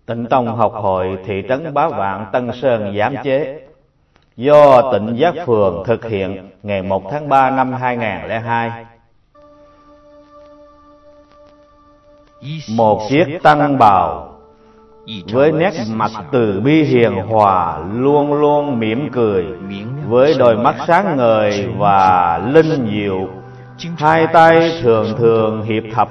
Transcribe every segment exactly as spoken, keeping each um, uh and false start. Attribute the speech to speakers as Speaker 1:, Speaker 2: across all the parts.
Speaker 1: Tịnh Tông học hội thị trấn Bá Vạn, Tân Sơn giám chế, do Tịnh Giác Phường thực hiện ngày một tháng ba năm hai nghìn không trăm lẻ hai. Một chiếc tăng bào với nét mặt từ bi hiền hòa, luôn luôn mỉm cười, với đôi mắt sáng ngời và linh diệu, hai tay thường thường hiệp thập,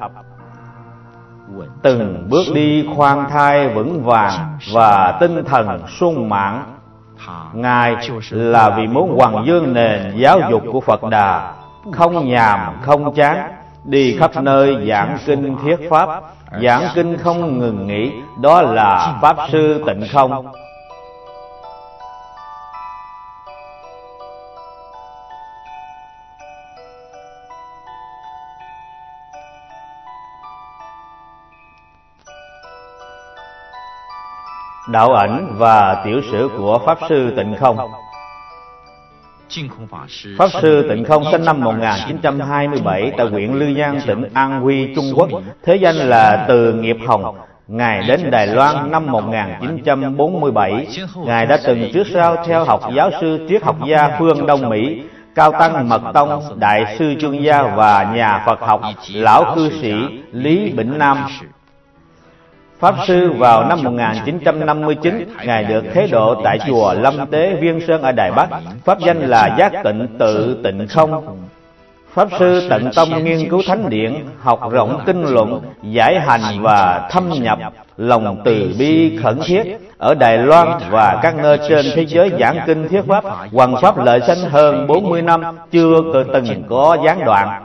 Speaker 1: từng bước đi khoan thai vững vàng và tinh thần sung mãn. Ngài là vì muốn hoằng dương nền giáo dục của Phật Đà, không nhàm không chán, đi khắp nơi giảng kinh thuyết pháp, giảng kinh không ngừng nghỉ. Đó là Pháp Sư Tịnh Không. Đạo ảnh và tiểu sử của Pháp Sư Tịnh Không. Pháp Sư Tịnh Không sinh năm một nghìn chín trăm hai mươi bảy tại huyện Lư Giang, tỉnh An Huy, Trung Quốc, thế danh là Từ Nghiệp Hồng. Ngài đến Đài Loan năm một nghìn chín trăm bốn mươi bảy. Ngài đã từng trước sau theo học giáo sư triết học gia phương Đông Mỹ, Cao Tăng Mật Tông, Đại sư Chương Gia và nhà Phật học lão cư sĩ Lý Bỉnh Nam. Pháp Sư vào năm một nghìn chín trăm năm mươi chín, Ngài được thế độ tại chùa Lâm Tế Viên Sơn ở Đài Bắc, pháp danh là Giác Tịnh Tự Tịnh Không. Pháp Sư tận tâm nghiên cứu thánh điển, học rộng kinh luận, giải hành và thâm nhập lòng từ bi khẩn thiết. Ở Đài Loan và các nơi trên thế giới giảng kinh thuyết pháp, hoằng pháp lợi sanh hơn bốn mươi năm, chưa từng có gián đoạn.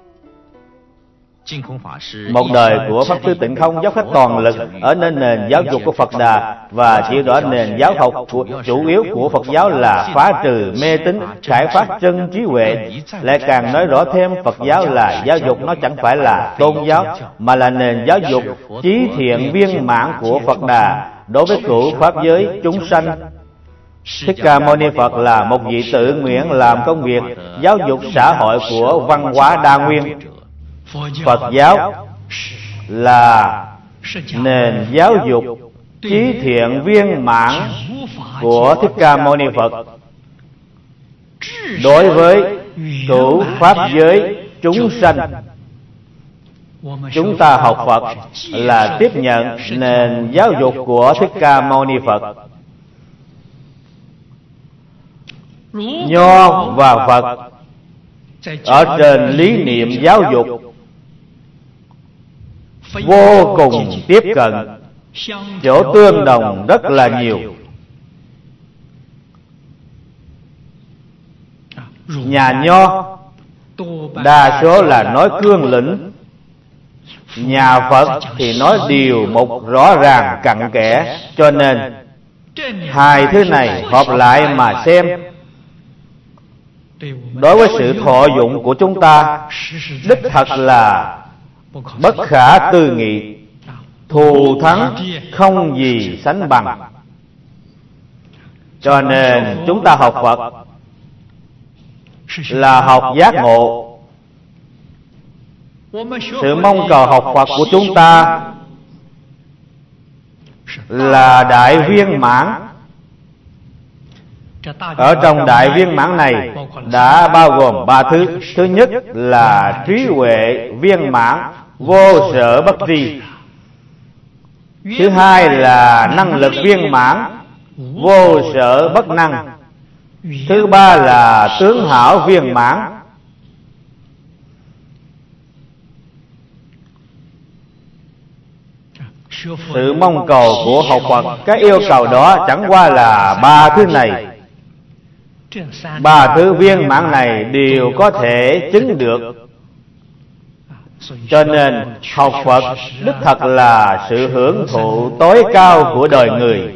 Speaker 1: Một đời của Pháp Sư Tịnh Không dốc hết toàn lực ở nên nền giáo dục của Phật Đà và chỉ rõ nền giáo học của, chủ yếu của Phật giáo là phá trừ mê tín, khai phát chân trí huệ. Lại càng nói rõ thêm, Phật giáo là giáo dục, nó chẳng phải là tôn giáo, mà là nền giáo dục trí thiện viên mãn của Phật Đà đối với cửu pháp giới chúng sanh. Thích Ca Mâu Ni Phật là một vị tự nguyện làm công việc giáo dục xã hội của văn hóa đa nguyên. Phật giáo là nền giáo dục trí thiện viên mãn của Thích Ca Mâu Ni Phật đối với cửu pháp giới chúng sanh. Chúng ta học Phật là tiếp nhận nền giáo dục của Thích Ca Mâu Ni Phật. Nho và Phật ở trên lý niệm giáo dục vô cùng tiếp cận, chỗ tương đồng rất là nhiều. Nhà Nho đa số là nói cương lĩnh, nhà Phật thì nói điều một rõ ràng cặn kẽ. Cho nên hai thứ này hợp lại mà xem, đối với sự thọ dụng của chúng ta đích thật là bất khả tư nghị, thù thắng không gì sánh bằng. Cho nên chúng ta học Phật là học giác ngộ. Sự mong cầu học Phật của chúng ta là đại viên mãn. Ở trong đại viên mãn này đã bao gồm ba thứ. Thứ nhất là trí huệ viên mãn, vô sở bất tri. Thứ hai là năng lực viên mãn, vô sở bất năng. Thứ ba là tướng hảo viên mãn. Sự mong cầu của học Phật, cái yêu cầu đó chẳng qua là ba thứ này. Ba thứ viên mãn này đều có thể chứng được. Cho nên học Phật đích thật là sự hưởng thụ tối cao của đời người,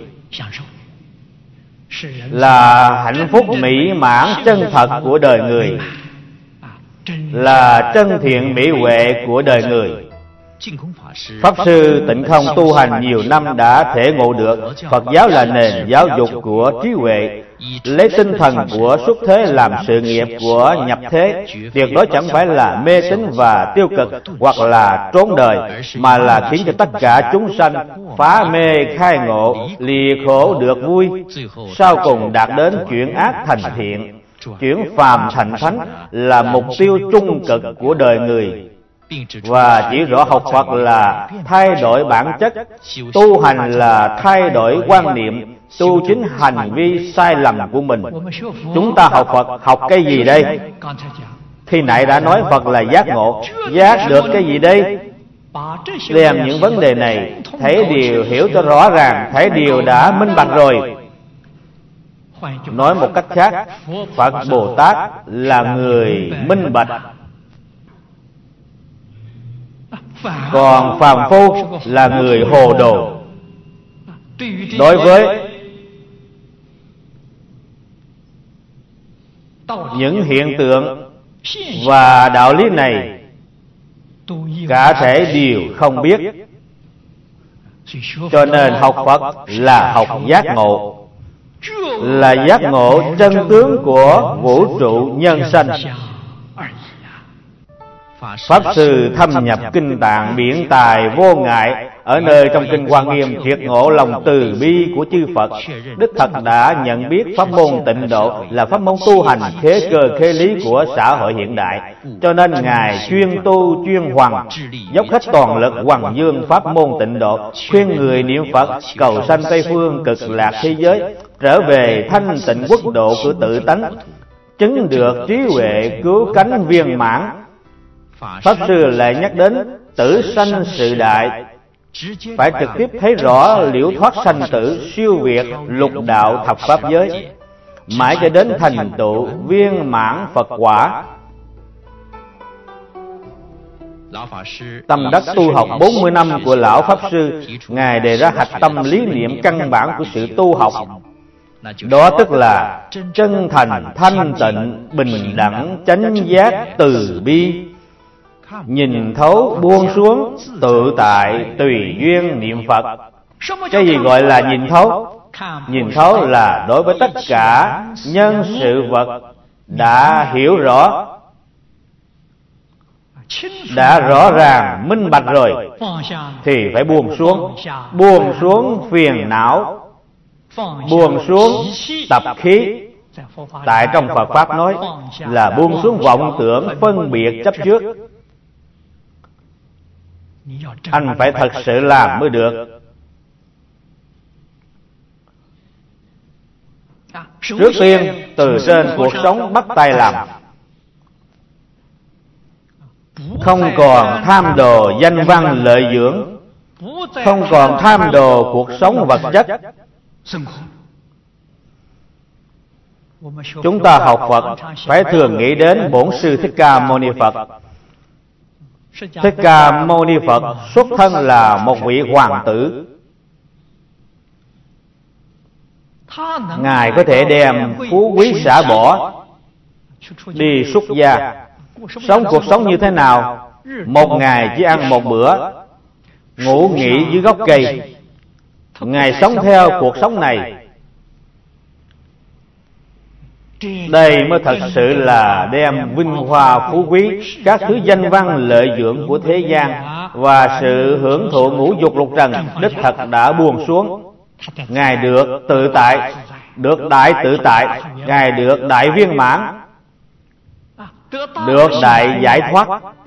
Speaker 1: là hạnh phúc mỹ mãn chân thật của đời người, là chân thiện mỹ huệ của đời người. Pháp Sư Tịnh Không tu hành nhiều năm đã thể ngộ được Phật giáo là nền giáo dục của trí huệ, lấy tinh thần của xuất thế làm sự nghiệp của nhập thế, tuyệt đối chẳng phải là mê tín và tiêu cực hoặc là trốn đời, mà là khiến cho tất cả chúng sanh phá mê khai ngộ, lìa khổ được vui, sau cùng đạt đến chuyển ác thành thiện, chuyển phàm thành thánh là mục tiêu trung cực của đời người. Và chỉ rõ học Phật là thay đổi bản chất, tu hành là thay đổi quan niệm, tu chính hành vi sai lầm của mình. Chúng ta học Phật học cái gì đây? Khi nãy đã nói Phật là giác ngộ, giác được cái gì đây? Đem những vấn đề này thấy điều hiểu cho rõ ràng, thấy điều đã minh bạch rồi. Nói một cách khác, Phật Bồ Tát là người minh bạch, còn phàm phu là người hồ đồ. Đối với những hiện tượng và đạo lý này, cả thể đều không biết. Cho nên học Phật là học giác ngộ, là giác ngộ chân tướng của vũ trụ nhân sanh. Pháp Sư thâm nhập kinh tạng biển tài vô ngại ở nơi trong kinh Hoa Nghiêm triệt ngộ lòng từ bi của chư Phật, đích thật đã nhận biết pháp môn tịnh độ là pháp môn tu hành khế cơ khế lý của xã hội hiện đại. Cho nên Ngài chuyên tu chuyên hoằng, dốc hết toàn lực hoằng dương pháp môn tịnh độ, khuyên người niệm Phật cầu sanh Tây phương cực lạc thế giới, trở về thanh tịnh quốc độ của tự tánh, chứng được trí huệ cứu cánh viên mãn. Pháp Sư lại nhắc đến tử sanh sự đại, phải trực tiếp thấy rõ liễu thoát sanh tử, siêu việt lục đạo thập pháp giới, mãi cho đến thành tựu viên mãn Phật quả. Tâm đắc tu học bốn mươi năm của Lão Pháp Sư, Ngài đề ra hạch tâm lý niệm căn bản của sự tu học. Đó tức là chân thành, thanh tịnh, bình đẳng, chánh giác, từ bi, nhìn thấu buông xuống, tự tại, tùy duyên niệm Phật. Cái gì gọi là nhìn thấu? Nhìn thấu là đối với tất cả nhân sự vật đã hiểu rõ, đã rõ ràng minh bạch rồi, thì phải buông xuống. Buông xuống phiền não, buông xuống tập khí. Tại trong Phật Pháp nói là buông xuống vọng tưởng phân biệt chấp trước. Anh phải thật sự làm mới được. Trước tiên từ trên cuộc sống bắt tay làm, không còn tham đồ danh văn lợi dưỡng, không còn tham đồ cuộc sống vật chất. Chúng ta học Phật phải thường nghĩ đến Bổn Sư Thích Ca Mâu Ni Phật. Thích Ca Mâu Ni Phật xuất thân là một vị hoàng tử. Ngài có thể đem phú quý xả bỏ, đi xuất gia, sống cuộc sống như thế nào? Một ngày chỉ ăn một bữa, ngủ nghỉ dưới gốc cây. Ngài sống theo cuộc sống này. Đây mới thật sự là đem vinh hoa phú quý, các thứ danh văn lợi dưỡng của thế gian và sự hưởng thụ ngũ dục lục trần đích thật đã buông xuống. Ngài được tự tại, được đại tự tại, Ngài được đại viên mãn, được đại giải thoát.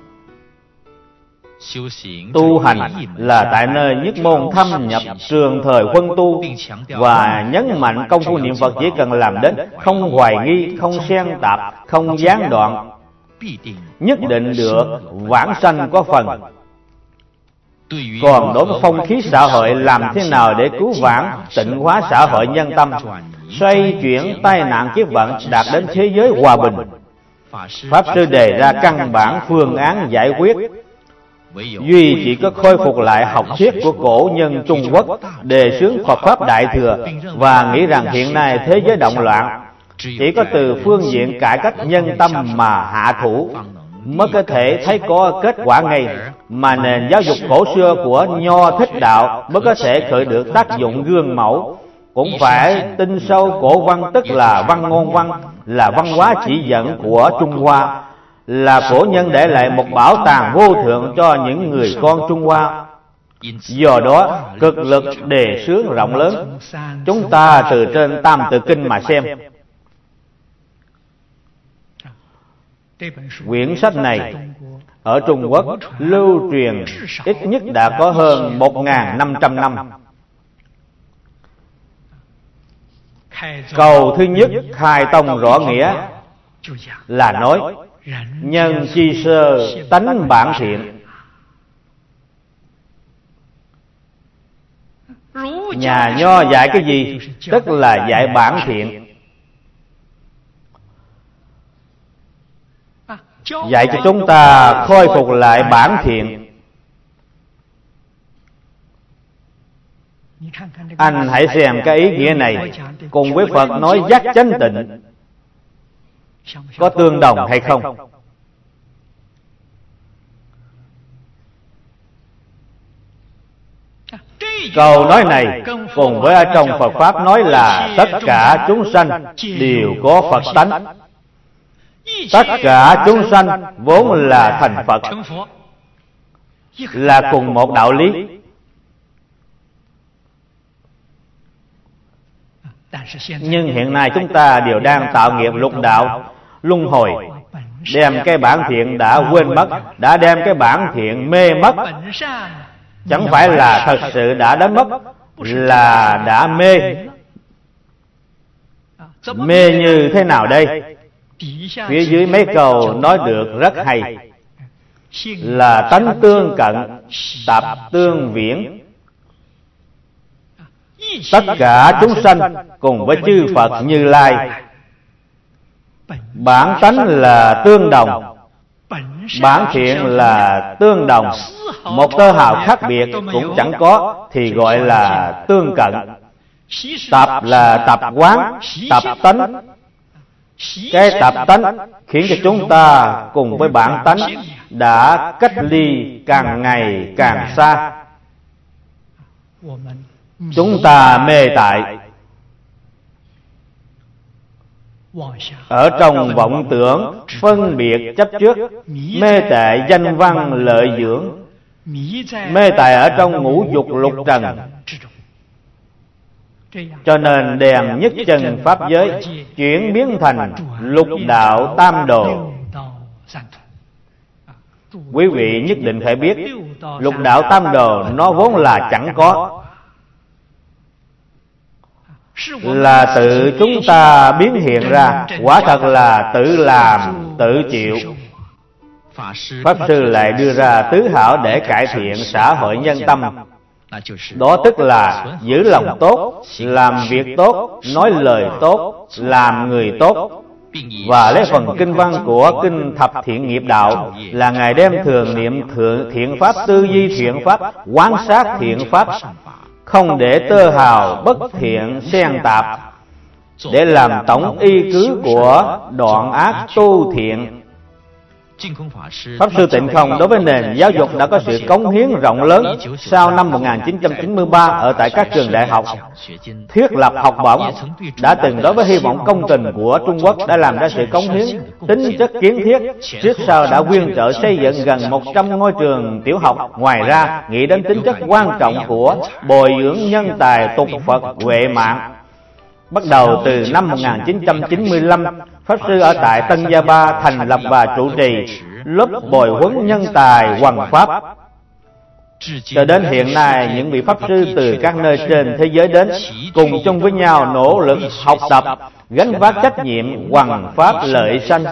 Speaker 1: Tu hành là tại nơi nhất môn thâm nhập trường thời huân tu, và nhấn mạnh công phu niệm Phật chỉ cần làm đến không hoài nghi, không xen tạp, không gián đoạn, nhất định được vãng sanh có phần. Còn đối với phong khí xã hội, làm thế nào để cứu vãn, tịnh hóa xã hội nhân tâm, xoay chuyển tai nạn kiếp vận, đạt đến thế giới hòa bình? Pháp Sư đề ra căn bản phương án giải quyết. Duy chỉ có khôi phục lại học thuyết của cổ nhân Trung Quốc, đề xướng Phật Pháp Đại Thừa, và nghĩ rằng hiện nay thế giới động loạn, chỉ có từ phương diện cải cách nhân tâm mà hạ thủ, mới có thể thấy có kết quả ngay, mà nền giáo dục cổ xưa của Nho Thích Đạo mới có thể khởi được tác dụng gương mẫu. Cũng phải tin sâu cổ văn, tức là văn ngôn văn, là văn hóa chỉ dẫn của Trung Hoa, là cổ nhân để lại một bảo tàng vô thượng cho những người con Trung Hoa. Do đó, cực lực đề xướng rộng lớn. Chúng ta từ trên Tam Tự Kinh mà xem. Quyển sách này ở Trung Quốc lưu truyền ít nhất đã có hơn một nghìn năm trăm năm. Câu thứ nhất khai tông rõ nghĩa là nói nhân chi sơ tánh bản thiện. Nhà Nho dạy cái gì? Tức là dạy bản thiện, dạy cho chúng ta khôi phục lại bản thiện. Anh hãy xem cái ý nghĩa này cùng với Phật nói giác chánh tịnh có tương đồng hay không? Câu nói này cùng với ở trong Phật Pháp nói là tất cả chúng sanh đều có Phật tánh. Tất cả chúng sanh vốn là thành Phật, là cùng một đạo lý. Nhưng hiện nay chúng ta đều đang tạo nghiệp lục đạo, luân hồi, đem cái bản thiện đã quên mất, đã đem cái bản thiện mê mất. Chẳng phải là thật sự đã đánh mất, là đã mê. Mê như thế nào đây? Phía dưới mấy câu nói được rất hay, là tánh tương cận, tập tương viễn. Tất cả chúng sanh cùng với chư Phật Như Lai bản tánh là tương đồng, bản thiện là tương đồng, một tơ hào khác biệt cũng chẳng có, thì gọi là tương cận. Tập là tập quán, tập tánh. Cái tập tánh khiến cho chúng ta cùng với bản tánh đã cách ly càng ngày càng xa. Chúng ta mê tại ở trong vọng tưởng, phân biệt chấp trước, mê tại danh văn lợi dưỡng, mê tại ở trong ngũ dục lục trần. Cho nên đèn nhất chân pháp giới chuyển biến thành lục đạo tam đồ. Quý vị nhất định phải biết, lục đạo tam đồ nó vốn là chẳng có, là tự chúng ta biến hiện ra, quả thật là tự làm tự chịu. Pháp Sư lại đưa ra tứ hảo để cải thiện xã hội nhân tâm. Đó tức là giữ lòng tốt, làm việc tốt, nói lời tốt, làm người tốt. Và lấy phần kinh văn của Kinh Thập Thiện Nghiệp Đạo là Ngài đem thường niệm thượng thiện pháp, tư duy thiện pháp, quan sát thiện pháp, không để tơ hào bất thiện xen tạp, để làm tổng y cứ của đoạn ác tu thiện. Pháp Sư Tịnh Không đối với nền giáo dục đã có sự cống hiến rộng lớn. Sau năm một nghìn chín trăm chín mươi ba, ở tại các trường đại học thiết lập học bổng, đã từng đối với hy vọng công trình của Trung Quốc đã làm ra sự cống hiến tính chất kiến thiết. Trước sau đã quyên trợ xây dựng gần một trăm ngôi trường tiểu học. Ngoài ra, nghĩ đến tính chất quan trọng của bồi dưỡng nhân tài tục Phật huệ mạng. Bắt đầu từ năm một nghìn chín trăm chín mươi lăm, Pháp Sư ở tại Tân Gia Ba thành lập và trụ trì lớp bồi huấn nhân tài hoằng pháp. Cho đến hiện nay, những vị Pháp Sư từ các nơi trên thế giới đến, cùng chung với nhau nỗ lực học tập, gánh vác trách nhiệm hoằng pháp lợi sanh.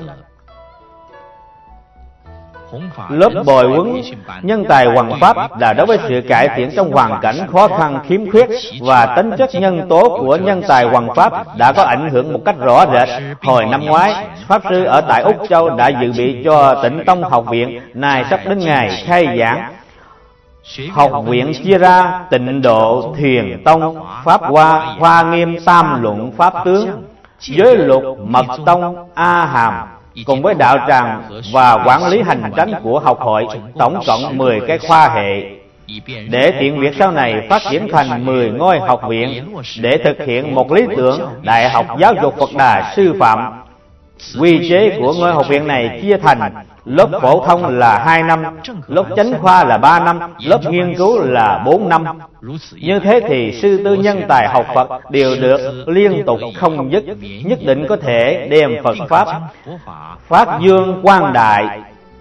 Speaker 1: Lớp bồi huấn nhân tài hoằng pháp là đối với sự cải thiện trong hoàn cảnh khó khăn khiếm khuyết, và tính chất nhân tố của nhân tài hoằng pháp đã có ảnh hưởng một cách rõ rệt. Hồi năm ngoái, Pháp Sư ở tại Úc Châu đã dự bị cho Tịnh Tông Học viện, nay sắp đến ngày khai giảng. Học viện chia ra Tịnh Độ, Thiền Tông, Pháp Hoa, Hoa Nghiêm, Tam Luận, Pháp Tướng, Giới Luật, Mật Tông, A Hàm, cùng với đạo tràng và quản lý hành chánh của học hội, tổng cộng mười cái khoa hệ, để tiện việc sau này phát triển thành mười ngôi học viện, để thực hiện một lý tưởng Đại học Giáo dục Phật Đà sư phạm. Quy chế của ngôi học viện này chia thành lớp phổ thông là hai năm, lớp chánh khoa là ba năm, lớp nghiên cứu là bốn năm. Như thế thì sư tư nhân tài học Phật đều được liên tục không dứt, nhất định có thể đem Phật Pháp phát dương quang đại.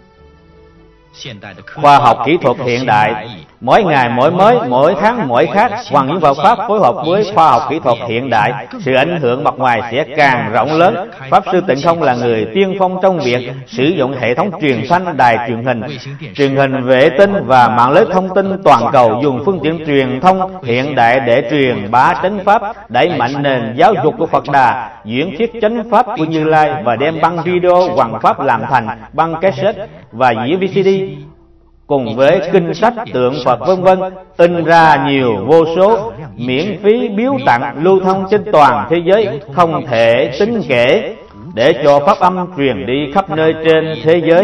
Speaker 1: Khoa học kỹ thuật hiện đại mỗi ngày mỗi mới, mỗi tháng mỗi khác, bằng những Phật Pháp phối hợp với khoa học kỹ thuật hiện đại, sự ảnh hưởng mặt ngoài sẽ càng rộng lớn. Pháp Sư Tịnh Không là người tiên phong trong việc sử dụng hệ thống truyền thanh, đài truyền hình, truyền hình vệ tinh và mạng lưới thông tin toàn cầu, dùng phương tiện truyền thông hiện đại để truyền bá chánh Pháp, đẩy mạnh nền giáo dục của Phật Đà, diễn thuyết chánh Pháp của Như Lai và đem băng video Hoằng Pháp làm thành băng cassette và đĩa vê xê đê, cùng với kinh sách tượng Phật vân vân, in ra nhiều vô số, miễn phí biếu tặng, lưu thông trên toàn thế giới không thể tính kể, để cho pháp âm truyền đi khắp nơi trên thế giới.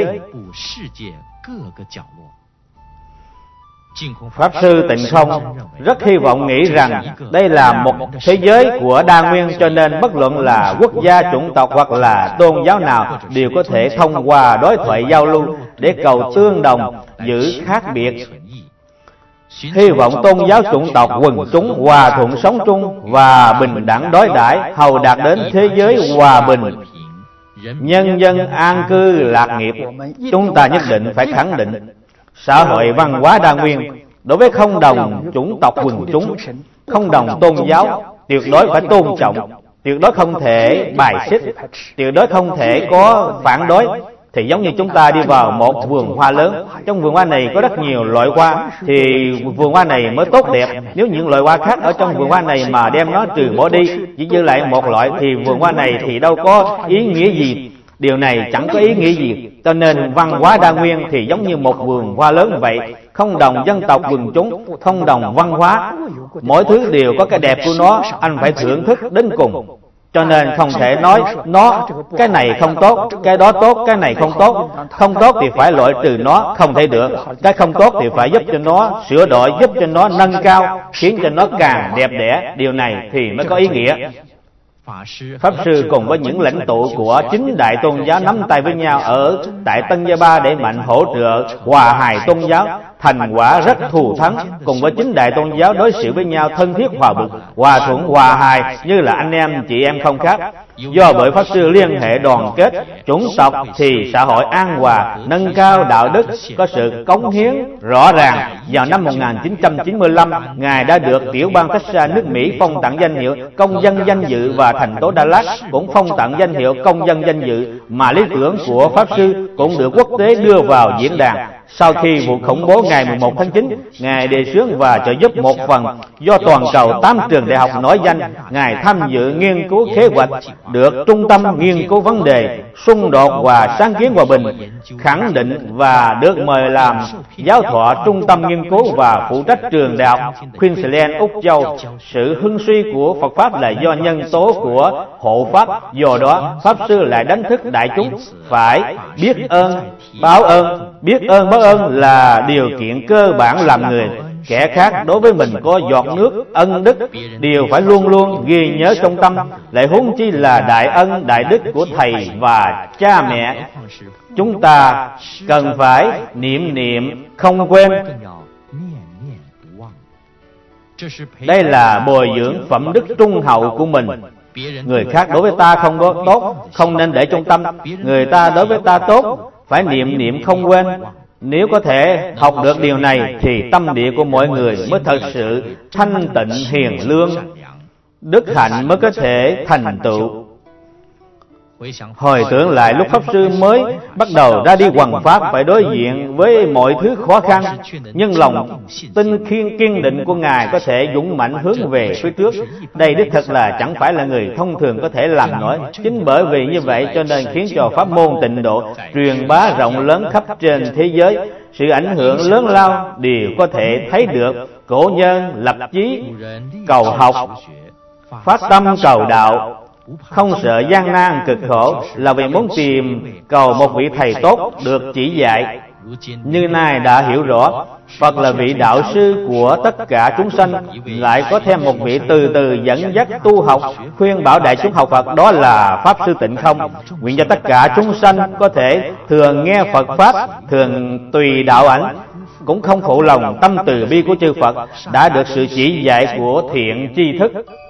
Speaker 1: Pháp Sư Tịnh Không rất hy vọng nghĩ rằng đây là một thế giới của đa nguyên, cho nên bất luận là quốc gia, chủng tộc hoặc là tôn giáo nào đều có thể thông qua đối thoại giao lưu để cầu tương đồng, giữ khác biệt. Hy vọng tôn giáo, chủng tộc, quần chúng hòa thuận sống chung và bình đẳng đối đãi, hầu đạt đến thế giới hòa bình, nhân dân an cư lạc nghiệp. Chúng ta nhất định phải khẳng định xã hội văn hóa đa nguyên, đối với không đồng chủng tộc quần chúng, không đồng tôn giáo, tuyệt đối phải tôn trọng, tuyệt đối không thể bài xích, tuyệt đối không thể có phản đối. Thì giống như chúng ta đi vào một vườn hoa lớn, trong vườn hoa này có rất nhiều loại hoa, thì vườn hoa này mới tốt đẹp. Nếu những loại hoa khác ở trong vườn hoa này mà đem nó trừ bỏ đi, chỉ dư lại một loại, thì vườn hoa này thì đâu có ý nghĩa gì. Điều này chẳng có ý nghĩa gì. Cho nên văn hóa đa nguyên thì giống như một vườn hoa lớn vậy, không đồng dân tộc quần chúng, không đồng văn hóa, mỗi thứ đều có cái đẹp của nó, anh phải thưởng thức đến cùng. Cho nên không thể nói nó cái này không tốt, cái đó tốt, cái này không tốt. Không tốt thì phải loại trừ nó, không thể được. Cái không tốt thì phải giúp cho nó sửa đổi, giúp cho nó nâng cao, khiến cho nó càng đẹp đẽ. Điều này thì mới có ý nghĩa. Pháp Sư cùng với những lãnh tụ của chính đại tôn giáo nắm tay với nhau ở tại Tân Gia Ba để mạnh hỗ trợ hòa hài tôn giáo, thành quả rất thù thắng. Cùng với chính đại tôn giáo đối xử với nhau thân thiết, hòa bực, hòa thuận, hòa hài như là anh em chị em không khác. Do bởi Pháp Sư liên hệ đoàn kết chủng tộc thì xã hội an hòa, nâng cao đạo đức, có sự cống hiến rõ ràng. Vào năm một nghìn chín trăm chín mươi lăm, Ngài đã được tiểu bang Texas nước Mỹ phong tặng danh hiệu công dân danh dự, và thành phố Dallas cũng phong tặng danh hiệu công dân danh dự, mà lý tưởng của Pháp Sư cũng được quốc tế đưa vào diễn đàn. Sau khi vụ khủng bố ngày mười một tháng chín, Ngài đề xướng và trợ giúp một phần do toàn cầu tám trường đại học nổi danh. Ngài tham dự nghiên cứu kế hoạch, được Trung tâm nghiên cứu vấn đề xung đột và sáng kiến hòa bình khẳng định, và được mời làm giáo thọ trung tâm nghiên cứu và phụ trách trường đại học Queensland, Úc Châu. Sự hưng suy của Phật Pháp là do nhân tố của hộ Pháp, do đó Pháp Sư lại đánh thức đại chúng phải biết ơn báo ơn. Biết ơn báo ơn là điều kiện cơ bản làm người. Kẻ khác đối với mình có giọt nước ân đức đều phải luôn luôn ghi nhớ trong tâm, lại huống chi là đại ân đại đức của thầy và cha mẹ. Chúng ta cần phải niệm niệm không quên. Đây là bồi dưỡng phẩm đức trung hậu của mình. Người khác đối với ta không có tốt, không nên để trong tâm. Người ta đối với ta tốt, phải niệm niệm không quên. Nếu có thể học được điều này thì tâm địa của mọi người mới thật sự thanh tịnh hiền lương, đức hạnh mới có thể thành tựu. Hồi tưởng lại lúc Pháp Sư mới bắt đầu ra đi hoằng pháp, phải đối diện với mọi thứ khó khăn, nhưng lòng tin kiên kiên định của Ngài có thể dũng mãnh hướng về phía trước. Đây đích thực là chẳng phải là người thông thường có thể làm nổi. Chính bởi vì như vậy cho nên khiến cho pháp môn Tịnh Độ truyền bá rộng lớn khắp trên thế giới. Sự ảnh hưởng lớn lao đều có thể thấy được. Cổ nhân lập chí cầu học, phát tâm cầu đạo, không sợ gian nan cực khổ, là vì muốn tìm cầu một vị thầy tốt được chỉ dạy. Như nay đã hiểu rõ, Phật là vị đạo sư của tất cả chúng sanh, lại có thêm một vị từ từ dẫn dắt tu học, khuyên bảo đại chúng học Phật, đó là Pháp Sư Tịnh Không. Nguyện cho tất cả chúng sanh có thể thường nghe Phật Pháp, thường tùy đạo ảnh, cũng không phụ lòng tâm từ bi của chư Phật, đã được sự chỉ dạy của thiện tri thức.